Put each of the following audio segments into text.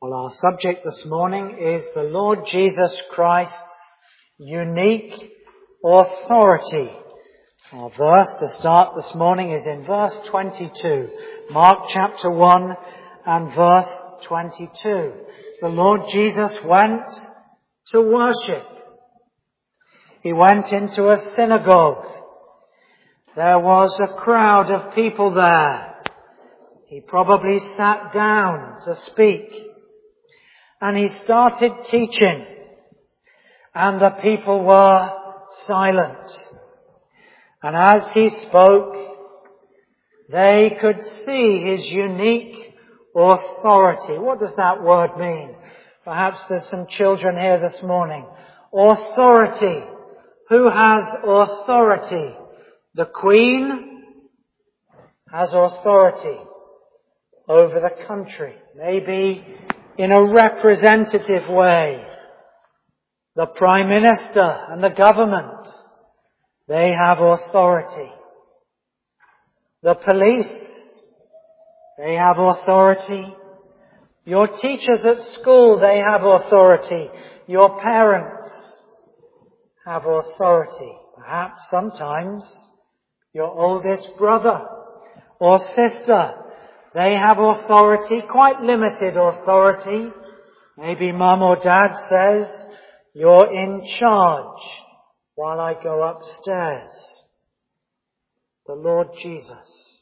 Well, our subject this morning is the Lord Jesus Christ's unique authority. Our verse to start this morning is in verse 22. Mark chapter 1 and verse 22. The Lord Jesus went to worship. He went into a synagogue. There was a crowd of people there. He probably sat down to speak. And he started teaching. And the people were silent. And as he spoke, they could see his unique authority. What does that word mean? Perhaps there's some children here this morning. Authority. Who has authority? The Queen has authority over the country. Maybe in a representative way. The Prime Minister and the government, they have authority. The police, they have authority. Your teachers at school, they have authority. Your parents have authority. Perhaps sometimes your oldest brother or sister, they have authority, quite limited authority. Maybe mum or dad says, "You're in charge while I go upstairs." The Lord Jesus,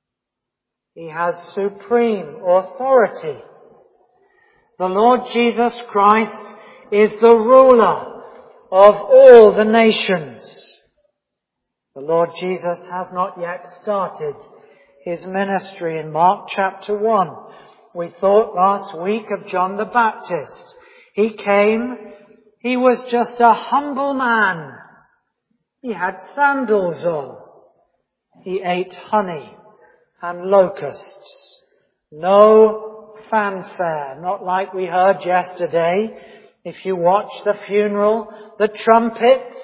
He has supreme authority. The Lord Jesus Christ is the ruler of all the nations. The Lord Jesus has not yet started His ministry. In Mark chapter 1, we thought last week of John the Baptist. He came, he was just a humble man. He had sandals on. He ate honey and locusts. No fanfare, not like we heard yesterday. If you watch the funeral, the trumpets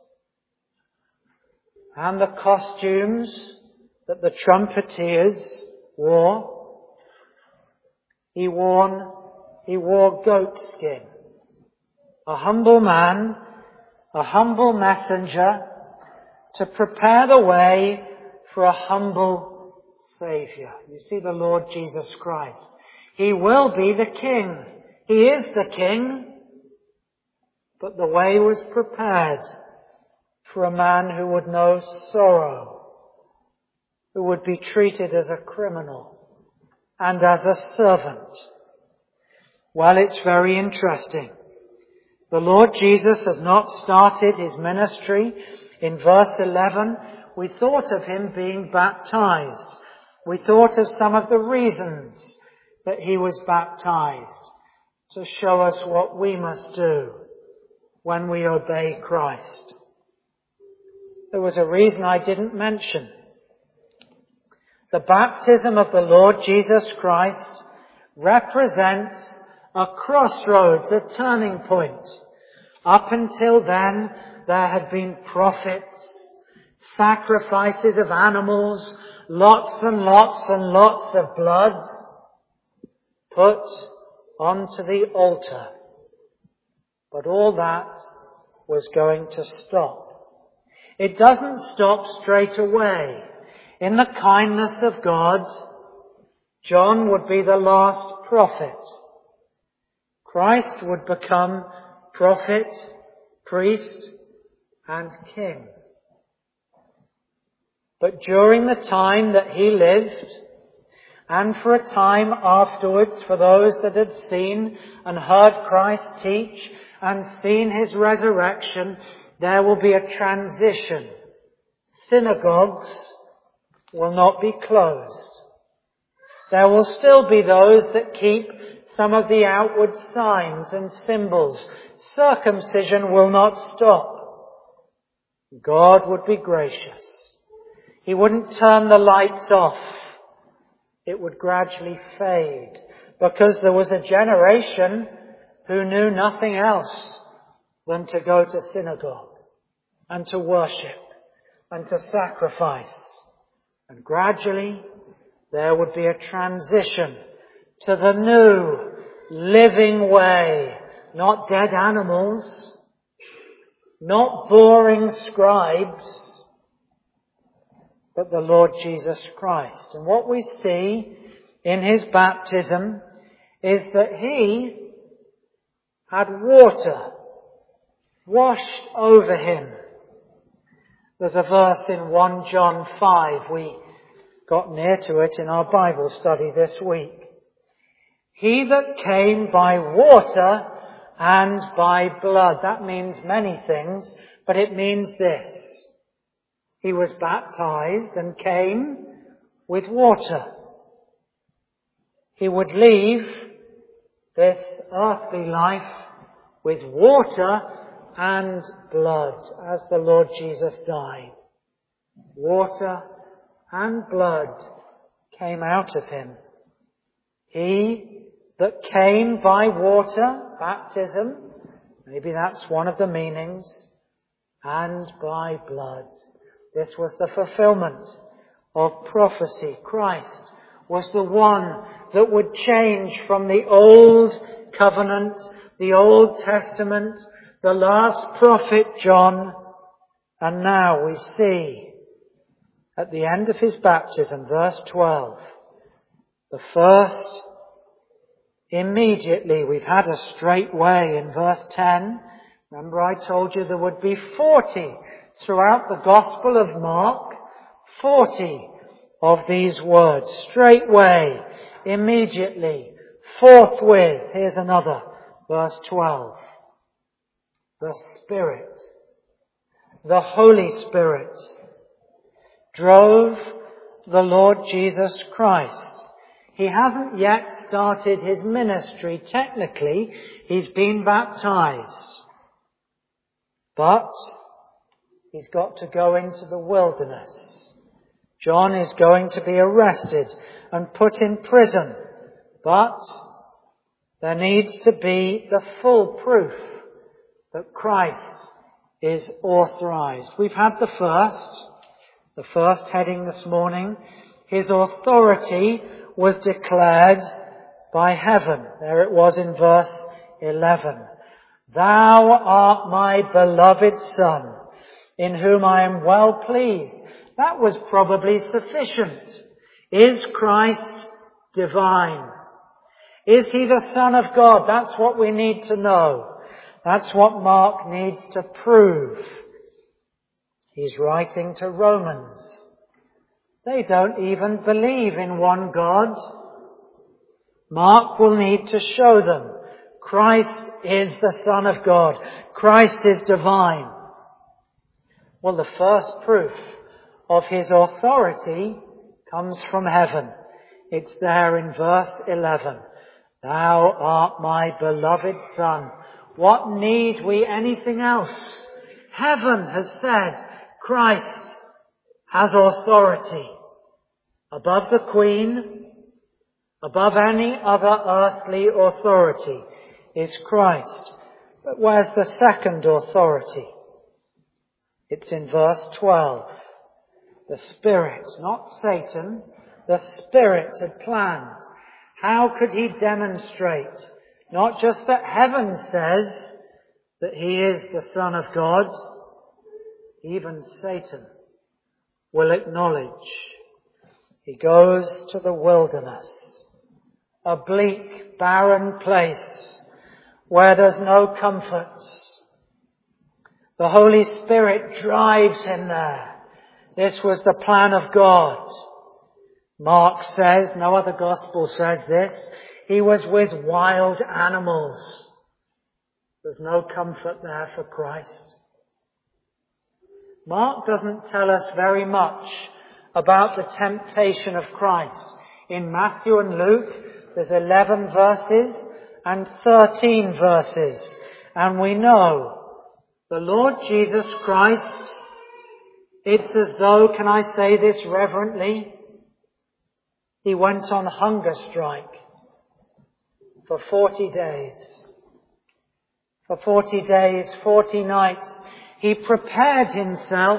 and the costumes that the trumpeters wore. He wore goat skin. A humble man, a humble messenger to prepare the way for a humble Saviour. You see the Lord Jesus Christ. He will be the King. He is the King. But the way was prepared for a man who would know sorrow, who would be treated as a criminal and as a servant. Well, it's very interesting. The Lord Jesus has not started His ministry. In verse 11, we thought of Him being baptized. We thought of some of the reasons that He was baptized to show us what we must do when we obey Christ. There was a reason I didn't mention. The baptism of the Lord Jesus Christ represents a crossroads, a turning point. Up until then, there had been prophets, sacrifices of animals, lots and lots and lots of blood put onto the altar. But all that was going to stop. It doesn't stop straight away. In the kindness of God, John would be the last prophet. Christ would become prophet, priest, and king. But during the time that He lived, and for a time afterwards, for those that had seen and heard Christ teach and seen His resurrection, there will be a transition. Synagogues will not be closed. There will still be those that keep some of the outward signs and symbols. Circumcision will not stop. God would be gracious. He wouldn't turn the lights off. It would gradually fade, because there was a generation who knew nothing else than to go to synagogue and to worship and to sacrifice. And gradually there would be a transition to the new living way. Not dead animals. Not boring scribes. But the Lord Jesus Christ. And what we see in his baptism is that he had water washed over him. There's a verse in 1 John 5. We got near to it in our Bible study this week. He that came by water and by blood. That means many things, but it means this. He was baptized and came with water. He would leave this earthly life with water and blood as the Lord Jesus died. Water and blood came out of him. He that came by water, baptism, maybe that's one of the meanings, and by blood. This was the fulfillment of prophecy. Christ was the one that would change from the old covenant, the Old Testament, the last prophet John, and now we see at the end of his baptism, verse 12, the first, immediately, we've had a straight way in verse 10. Remember I told you there would be 40 throughout the Gospel of Mark, 40 of these words. Straightway, immediately, forthwith. Here's another, verse 12. The Spirit, the Holy Spirit, drove the Lord Jesus Christ. He hasn't yet started his ministry technically. He's been baptized. But he's got to go into the wilderness. John is going to be arrested and put in prison. But there needs to be the full proof that Christ is authorized. We've had the first heading this morning. His authority was declared by heaven. There it was in verse 11. Thou art my beloved Son, in whom I am well pleased. That was probably sufficient. Is Christ divine? Is he the Son of God? That's what we need to know. That's what Mark needs to prove. He's writing to Romans. They don't even believe in one God. Mark will need to show them Christ is the Son of God. Christ is divine. Well, the first proof of his authority comes from heaven. It's there in verse 11. Thou art my beloved Son. What need we anything else? Heaven has said Christ has authority above the Queen, above any other earthly authority is Christ. But where's the second authority? It's in verse 12. The Spirit, not Satan, the Spirit had planned. How could he demonstrate? Not just that heaven says that he is the Son of God, even Satan will acknowledge. He goes to the wilderness, a bleak, barren place where there's no comforts. The Holy Spirit drives him there. This was the plan of God. Mark says, no other gospel says this, he was with wild animals. There's no comfort there for Christ. Mark doesn't tell us very much about the temptation of Christ. In Matthew and Luke, there's 11 verses and 13 verses. And we know the Lord Jesus Christ, it's as though, can I say this reverently, he went on hunger strike for 40 days. For 40 days, 40 nights, he prepared himself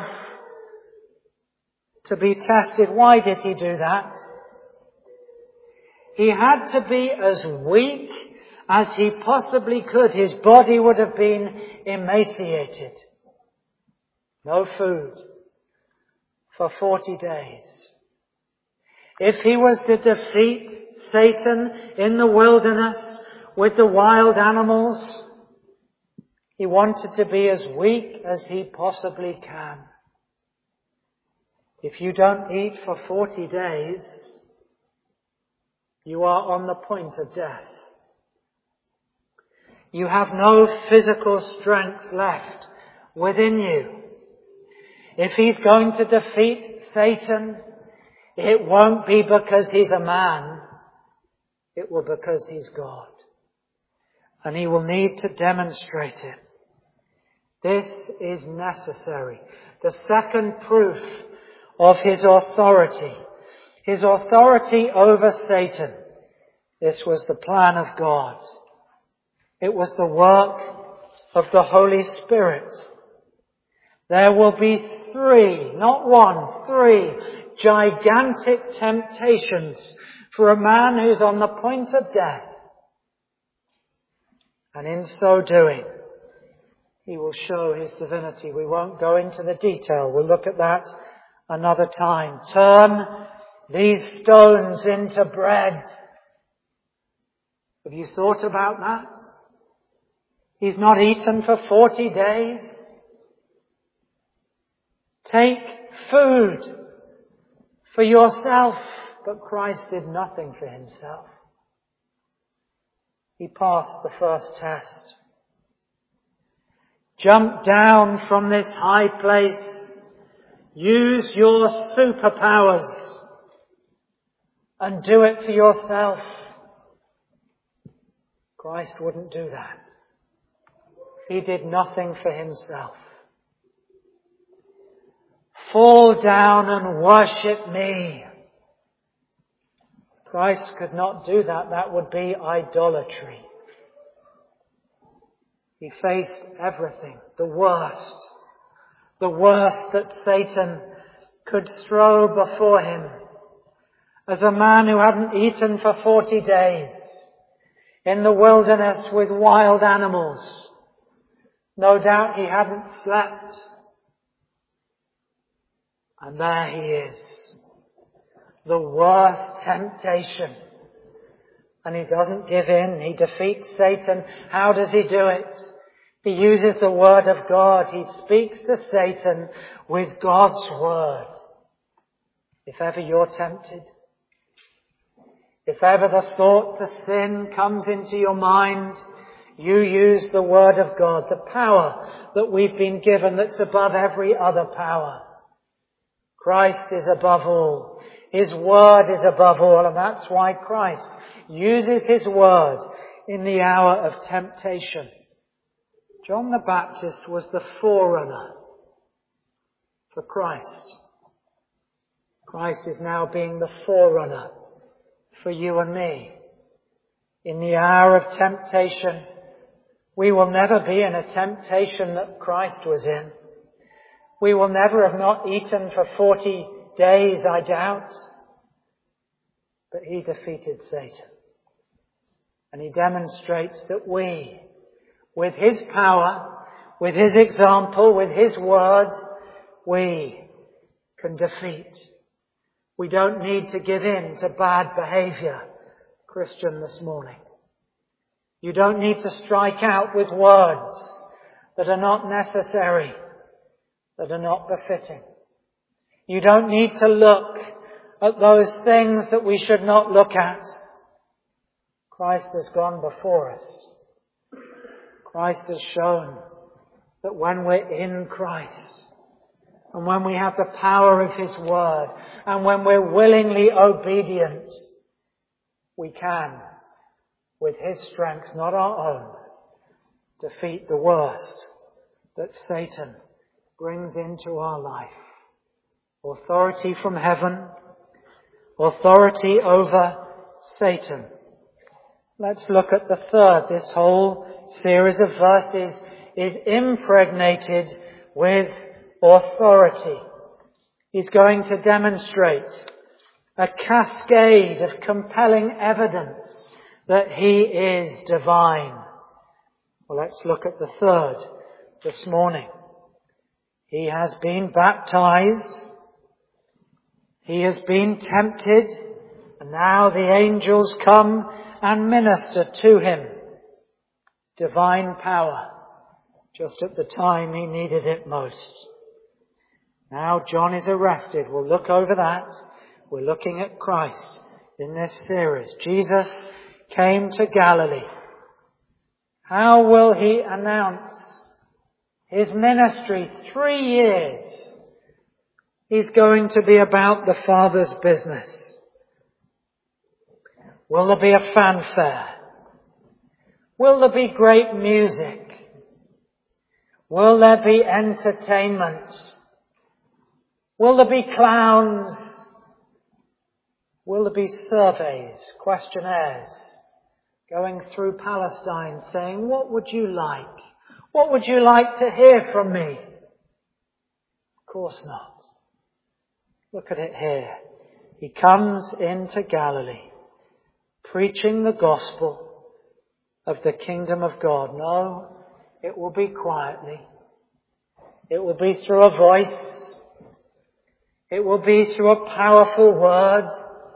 to be tested. Why did he do that? He had to be as weak as he possibly could. His body would have been emaciated. No food for 40 days. If he was to defeat Satan in the wilderness with the wild animals, he wanted to be as weak as he possibly can. If you don't eat for 40 days, you are on the point of death. You have no physical strength left within you. If he's going to defeat Satan, it won't be because he's a man. It will be because he's God. And he will need to demonstrate it. This is necessary. The second proof of his authority over Satan. This was the plan of God. It was the work of the Holy Spirit. There will be 3, not 1, 3 gigantic temptations for a man who's on the point of death. And in so doing, he will show his divinity. We won't go into the detail. We'll look at that another time. Turn these stones into bread. Have you thought about that? He's not eaten for 40 days. Take food for yourself. But Christ did nothing for himself. He passed the first test. Jump down from this high place. Use your superpowers and do it for yourself. Christ wouldn't do that. He did nothing for himself. Fall down and worship me. Christ could not do that. That would be idolatry. He faced everything, the worst that Satan could throw before him. As a man who hadn't eaten for 40 days in the wilderness with wild animals, no doubt he hadn't slept. And there he is. The worst temptation. And he doesn't give in. He defeats Satan. How does he do it? He uses the word of God. He speaks to Satan with God's word. If ever you're tempted, if ever the thought to sin comes into your mind, you use the word of God, the power that we've been given that's above every other power. Christ is above all. His word is above all, and that's why Christ uses his word in the hour of temptation. John the Baptist was the forerunner for Christ. Christ is now being the forerunner for you and me. In the hour of temptation, we will never be in a temptation that Christ was in. We will never have not eaten for 40 days, I doubt. But he defeated Satan. And he demonstrates that we, with his power, with his example, with his word, we can defeat. We don't need to give in to bad behavior, Christian, this morning. You don't need to strike out with words that are not necessary, that are not befitting. You don't need to look at those things that we should not look at. Christ has gone before us. Christ has shown that when we're in Christ, and when we have the power of his word, and when we're willingly obedient, we can, with his strength, not our own, defeat the worst that Satan brings into our life. Authority from heaven, authority over Satan. Let's look at the third. This whole series of verses is impregnated with authority. He's going to demonstrate a cascade of compelling evidence that He is divine. Well, let's look at the third this morning. He has been baptized. He has been tempted. And now the angels come and minister to Him. Divine power, just at the time He needed it most. Now John is arrested. We'll look over that. We're looking at Christ in this series. Jesus came to Galilee. How will He announce His ministry? 3 years. He's going to be about the Father's business. Will there be a fanfare? Will there be great music? Will there be entertainment? Will there be clowns? Will there be surveys, questionnaires, going through Palestine saying, what would you like? What would you like to hear from me? Of course not. Look at it here. He comes into Galilee, preaching the gospel of the kingdom of God. No, it will be quietly. It will be through a voice. It will be through a powerful word.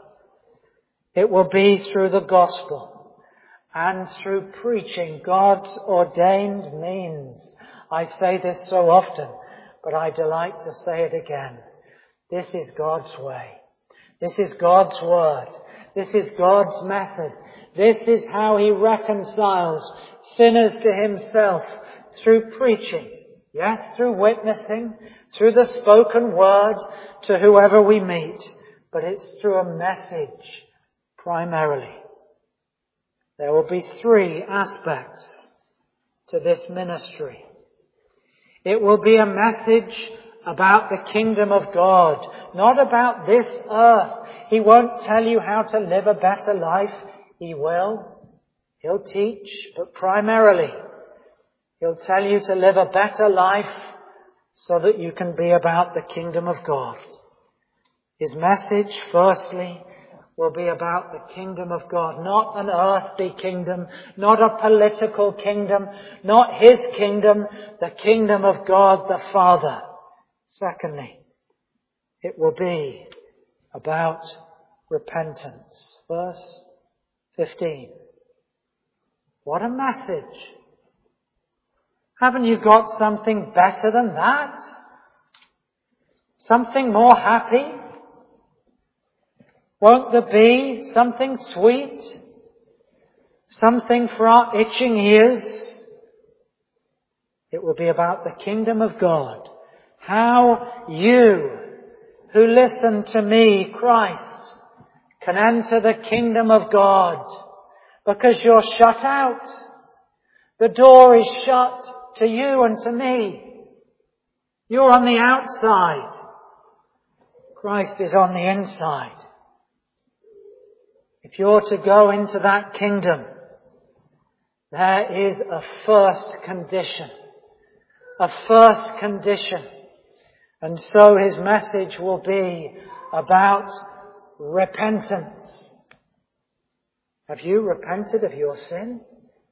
It will be through the gospel and through preaching God's ordained means. I say this so often, but I delight to say it again. This is God's way. This is God's word. This is God's method. This is how He reconciles sinners to Himself through preaching. Yes, through witnessing, through the spoken word to whoever we meet. But it's through a message primarily. There will be 3 aspects to this ministry. It will be a message about the kingdom of God, not about this earth. He won't tell you how to live a better life. He will. He'll teach, but primarily He'll tell you to live a better life so that you can be about the kingdom of God. His message, firstly, will be about the kingdom of God, not an earthly kingdom, not a political kingdom, not His kingdom, the kingdom of God the Father. Secondly, it will be about repentance. Verse 15. What a message! Haven't you got something better than that? Something more happy? Won't there be something sweet? Something for our itching ears? It will be about the kingdom of God. How you who listen to me, Christ, can enter the kingdom of God because you're shut out. The door is shut to you and to me. You're on the outside. Christ is on the inside. If you're to go into that kingdom, there is a first condition. A first condition. And so His message will be about repentance. Have you repented of your sin?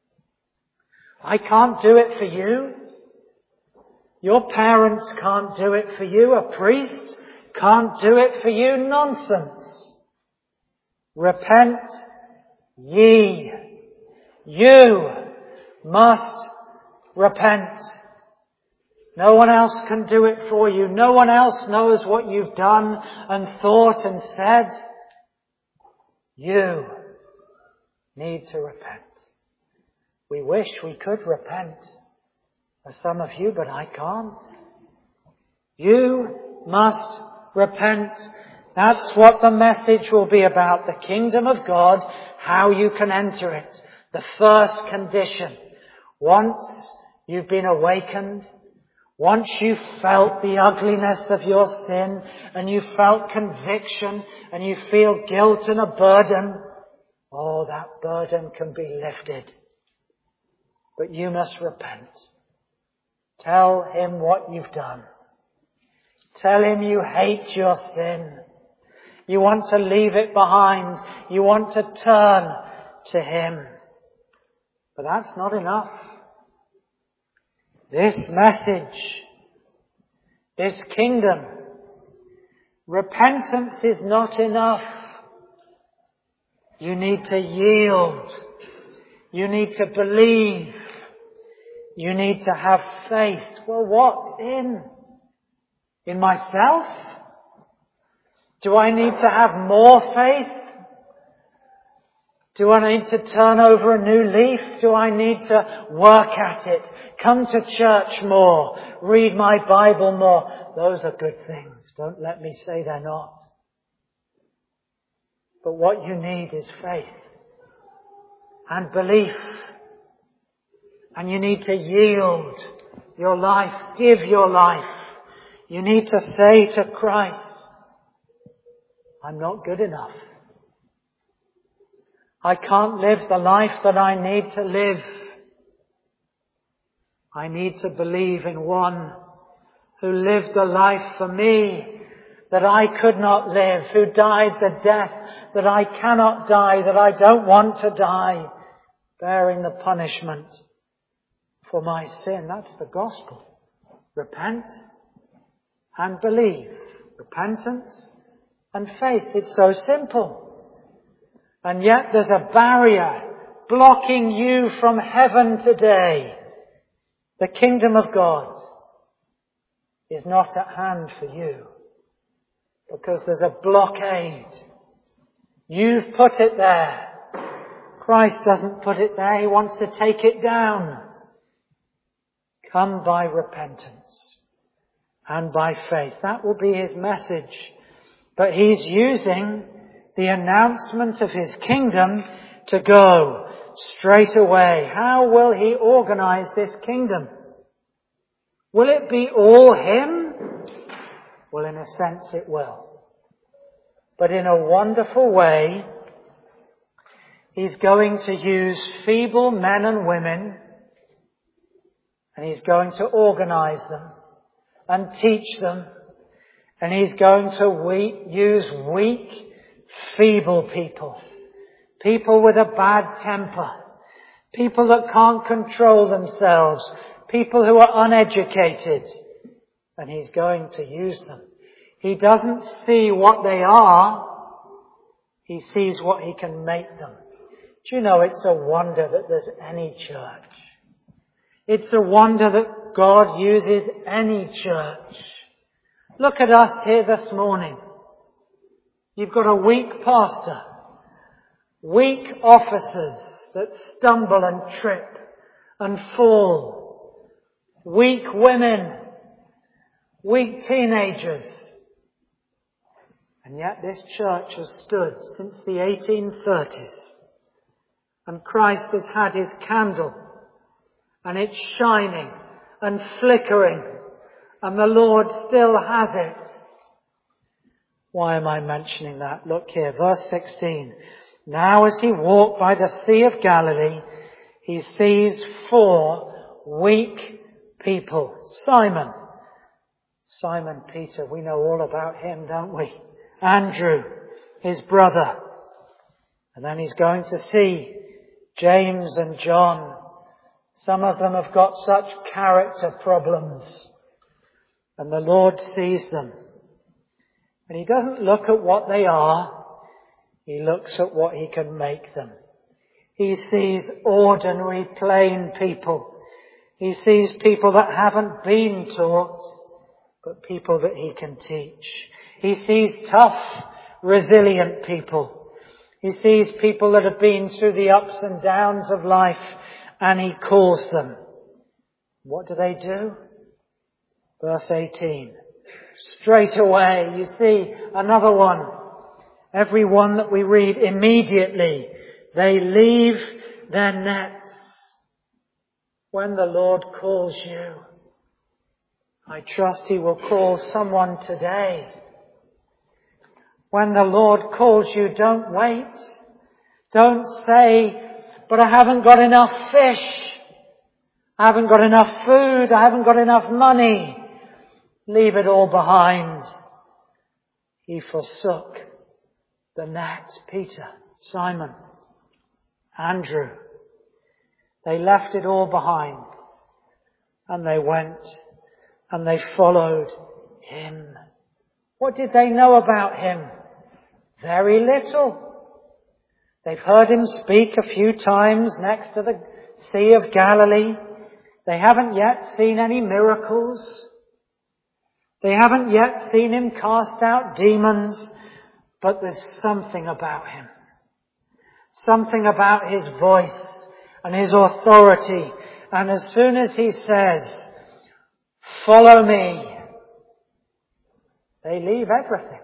I can't do it for you. Your parents can't do it for you. A priest can't do it for you. Nonsense. Repent ye. You must repent. No one else can do it for you. No one else knows what you've done and thought and said. You need to repent. We wish we could repent for some of you, but I can't. You must repent. That's what the message will be about. The kingdom of God, how you can enter it. The first condition. Once you've been awakened, once you've felt the ugliness of your sin and you felt conviction and you feel guilt and a burden, oh, that burden can be lifted. But you must repent. Tell Him what you've done. Tell Him you hate your sin. You want to leave it behind. You want to turn to Him. But that's not enough. This message, this kingdom, repentance is not enough. You need to yield. You need to believe. You need to have faith. Well, what? In myself? Do I need to have more faith? Do I need to turn over a new leaf? Do I need to work at it? Come to church more? Read my Bible more? Those are good things. Don't let me say they're not. But what you need is faith and belief. And you need to yield your life, give your life. You need to say to Christ, I'm not good enough. I can't live the life that I need to live. I need to believe in one who lived the life for me that I could not live, who died the death that I cannot die, that I don't want to die, bearing the punishment for my sin. That's the gospel. Repent and believe. Repentance and faith. It's so simple. And yet there's a barrier blocking you from heaven today. The kingdom of God is not at hand for you because there's a blockade. You've put it there. Christ doesn't put it there. He wants to take it down. Come by repentance and by faith. That will be His message. But He's using the announcement of His kingdom to go straight away. How will He organize this kingdom? Will it be all Him? Well, in a sense it will. But in a wonderful way, He's going to use feeble men and women, and He's going to organize them and teach them, and He's going to use weak, feeble people. People with a bad temper. People that can't control themselves. People who are uneducated. And He's going to use them. He doesn't see what they are. He sees what He can make them. Do you know, it's a wonder that there's any church. It's a wonder that God uses any church. Look at us here this morning. You've got a weak pastor, weak officers that stumble and trip and fall, weak women, weak teenagers. And yet this church has stood since the 1830s. And Christ has had His candle. And it's shining and flickering. And the Lord still has it. Why am I mentioning that? Look here, verse 16. Now as He walked by the Sea of Galilee, He sees 4 weak people. Simon Peter, we know all about him, don't we? Andrew, his brother. And then He's going to see James and John. Some of them have got such character problems. And the Lord sees them. And He doesn't look at what they are. He looks at what He can make them. He sees ordinary, plain people. He sees people that haven't been taught, but people that He can teach. He sees tough, resilient people. He sees people that have been through the ups and downs of life, and He calls them. What do? Verse 18. Straight away, you see, another one. Every one that we read, immediately, they leave their nets. When the Lord calls you, I trust He will call someone today. When the Lord calls you, don't wait. Don't say, but I haven't got enough fish. I haven't got enough food. I haven't got enough money. Leave it all behind. He forsook the net, Peter, Simon, Andrew. They left it all behind and they went and they followed him. What did they know about him? Very little. They've heard him speak a few times next to the Sea of Galilee. They haven't yet seen any miracles. They haven't yet seen him cast out demons. But there's something about him. Something about his voice and his authority. And as soon as he says, "Follow me," they leave everything.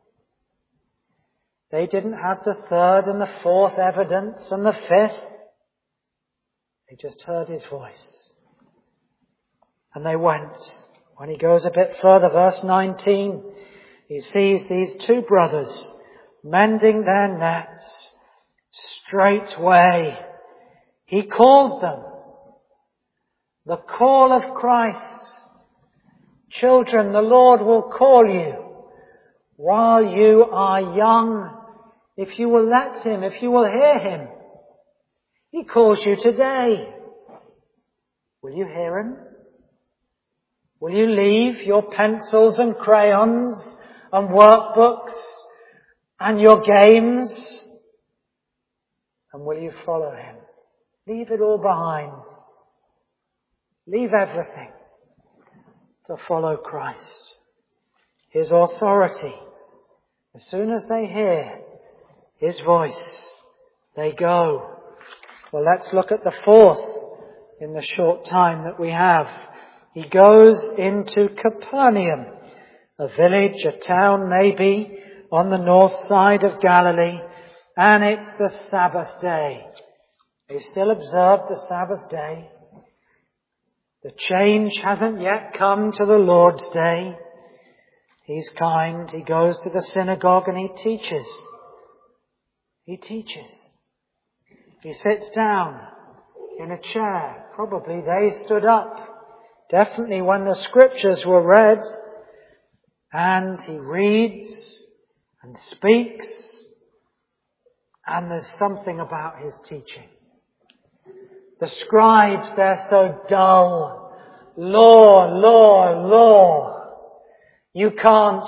They didn't have the third and the fourth evidence and the fifth. They just heard his voice. And they went. When he goes a bit further, verse 19, he sees these two brothers mending their nets. Straightway, he called them. The call of Christ. Children, the Lord will call you while you are young. If you will let him, if you will hear him. He calls you today. Will you hear him? Will you leave your pencils and crayons and workbooks and your games? And will you follow him? Leave it all behind. Leave everything to follow Christ. His authority. As soon as they hear his voice, they go. Well, let's look at the fourth in the short time that we have. He goes into Capernaum, a village, a town maybe, on the north side of Galilee, and it's the Sabbath day. They still observe the Sabbath day. The change hasn't yet come to the Lord's day. He's kind. He goes to the synagogue and he teaches. He teaches. He sits down in a chair. Probably they stood up. Definitely when the scriptures were read. And he reads and speaks. And there's something about his teaching. The scribes, they're so dull. Law, law, law. You can't.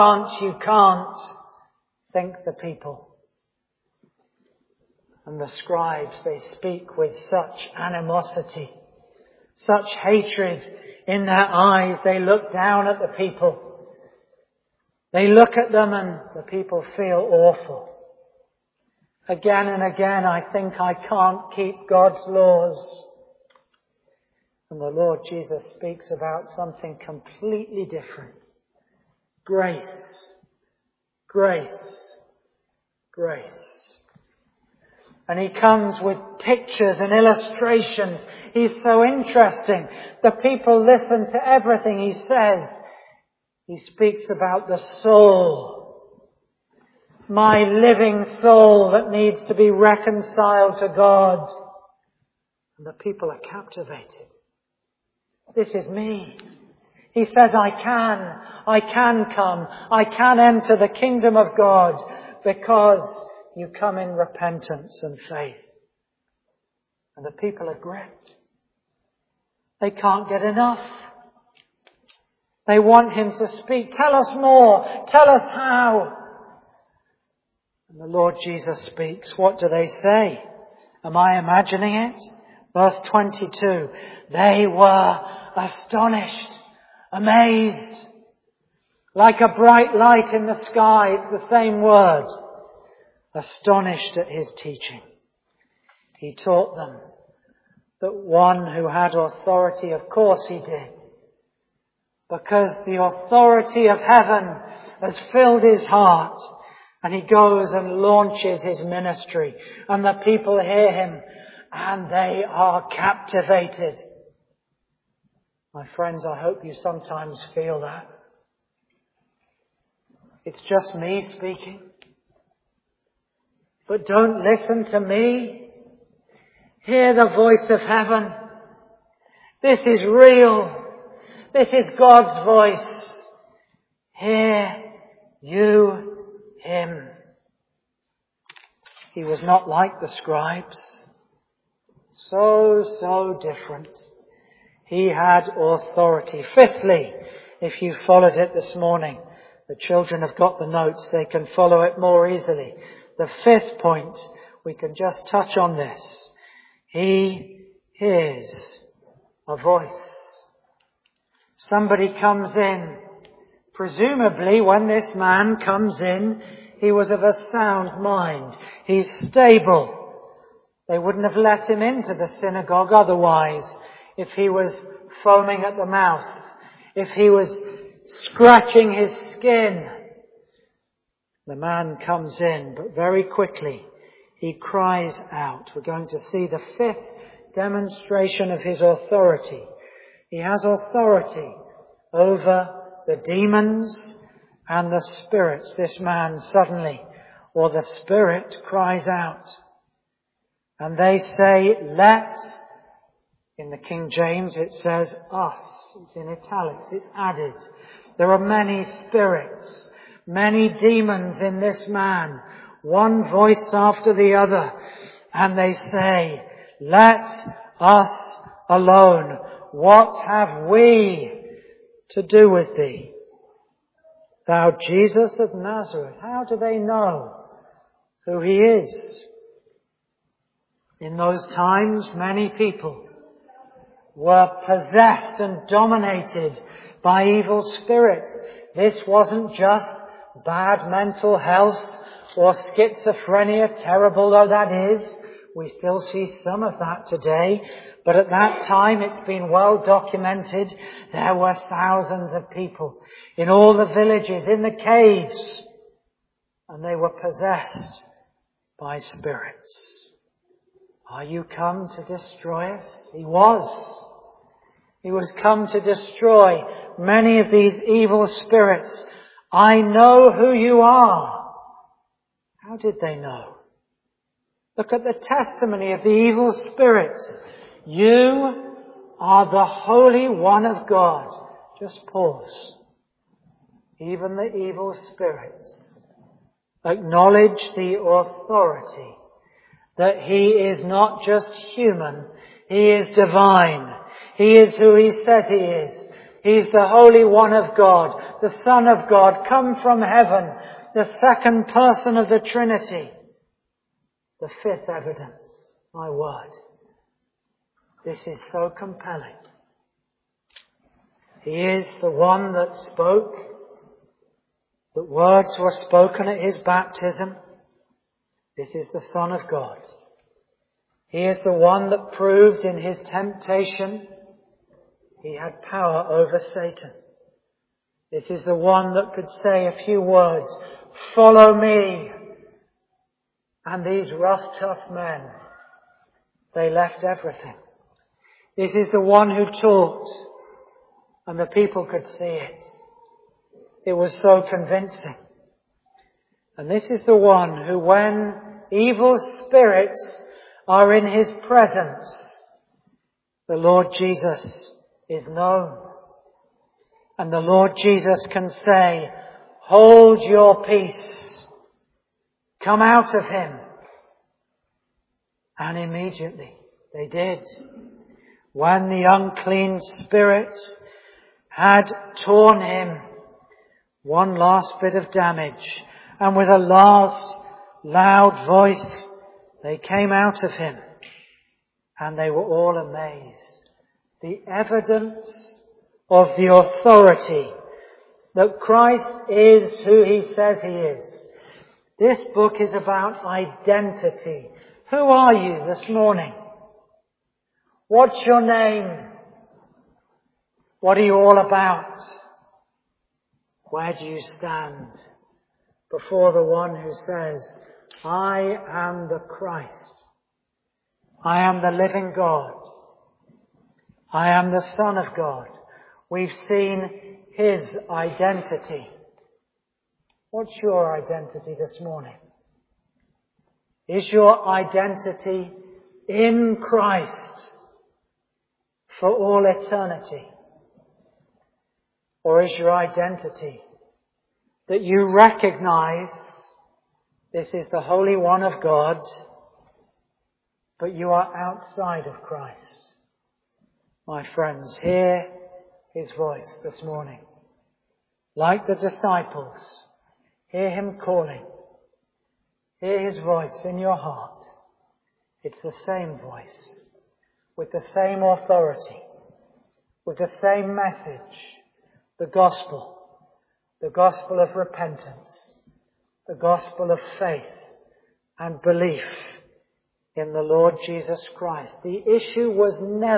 Think the people. And the scribes, they speak with such animosity, such hatred in their eyes. They look down at the people. They look at them and the people feel awful. Again and again, I think I can't keep God's laws. And the Lord Jesus speaks about something completely different. Grace. Grace. Grace. And he comes with pictures and illustrations. He's so interesting. The people listen to everything he says. He speaks about the soul. My living soul that needs to be reconciled to God. And the people are captivated. This is me. He says, I can come. I can enter the kingdom of God because you come in repentance and faith. And the people are gripped. They can't get enough. They want him to speak. Tell us more. Tell us how. And the Lord Jesus speaks. What do they say? Am I imagining it? Verse 22. They were astonished, amazed. Like a bright light in the sky. It's the same word. Astonished at his teaching. He taught them that one who had authority, of course he did, because the authority of heaven has filled his heart, and he goes and launches his ministry, and the people hear him, and they are captivated. My friends, I hope you sometimes feel that. It's just me speaking. But don't listen to me. Hear the voice of heaven. This is real. This is God's voice. Hear you him. He was not like the scribes. So different. He had authority. Fifthly, if you followed it this morning, the children have got the notes, they can follow it more easily. The fifth point, we can just touch on this. He hears a voice. Somebody comes in. Presumably, when this man comes in, he was of a sound mind. He's stable. They wouldn't have let him into the synagogue otherwise if he was foaming at the mouth, if he was scratching his skin. The man comes in, but very quickly he cries out. We're going to see the fifth demonstration of his authority. He has authority over the demons and the spirits. This man suddenly, or the spirit, cries out. And they say, let. In the King James it says us. It's in italics. It's added. There are many spirits, many demons in this man. One voice after the other. And they say, let us alone. What have we to do with thee? Thou Jesus of Nazareth. How do they know who he is? In those times, many people were possessed and dominated by evil spirits. This wasn't just bad mental health or schizophrenia, terrible though that is. We still see some of that today. But at that time, it's been well documented, there were thousands of people in all the villages, in the caves, and they were possessed by spirits. Are you come to destroy us? He was. He was come to destroy many of these evil spirits. I know who you are. How did they know? Look at the testimony of the evil spirits. You are the Holy One of God. Just pause. Even the evil spirits acknowledge the authority that he is not just human, he is divine. He is who he says he is. He's the Holy One of God, the Son of God, come from heaven, the second person of the Trinity. The fifth evidence, my word. This is so compelling. He is the one that spoke. The words were spoken at his baptism. This is the Son of God. He is the one that proved in his temptation he had power over Satan. This is the one that could say a few words, follow me. And these rough, tough men, they left everything. This is the one who taught, and the people could see it. It was so convincing. And this is the one who, when evil spirits are in his presence, the Lord Jesus is known. And the Lord Jesus can say, hold your peace. Come out of him. And immediately they did. When the unclean spirit had torn him, one last bit of damage, and with a last loud voice, they came out of him, and they were all amazed. The evidence of the authority that Christ is who he says he is. This book is about identity. Who are you this morning? What's your name? What are you all about? Where do you stand before the one who says, I am the Christ. I am the living God. I am the Son of God. We've seen his identity. What's your identity this morning? Is your identity in Christ for all eternity? Or is your identity that you recognize This is the Holy One of God, but you are outside of Christ. My friends, hear His voice this morning. Like the disciples, hear Him calling. Hear His voice in your heart. It's the same voice, with the same authority, with the same message, the gospel of repentance, the gospel of faith and belief in the Lord Jesus Christ. The issue was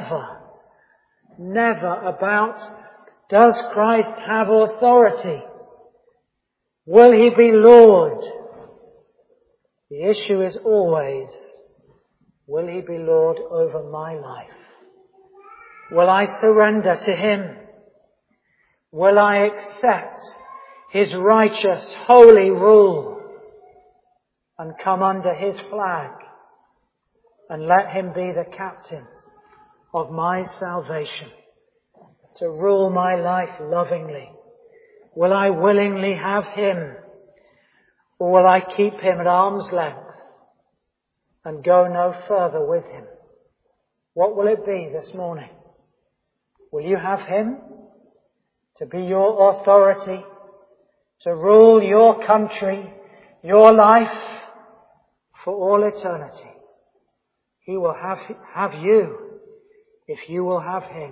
never about, does Christ have authority? Will He be Lord? The issue is always, will He be Lord over my life? Will I surrender to Him? Will I accept His righteous, holy rule and come under His flag and let Him be the captain of my salvation, to rule my life lovingly? Will I willingly have Him, or will I keep Him at arm's length and go no further with Him? What will it be this morning? Will you have Him to be your authority, to rule your country, your life for all eternity? He will have you if you will have Him.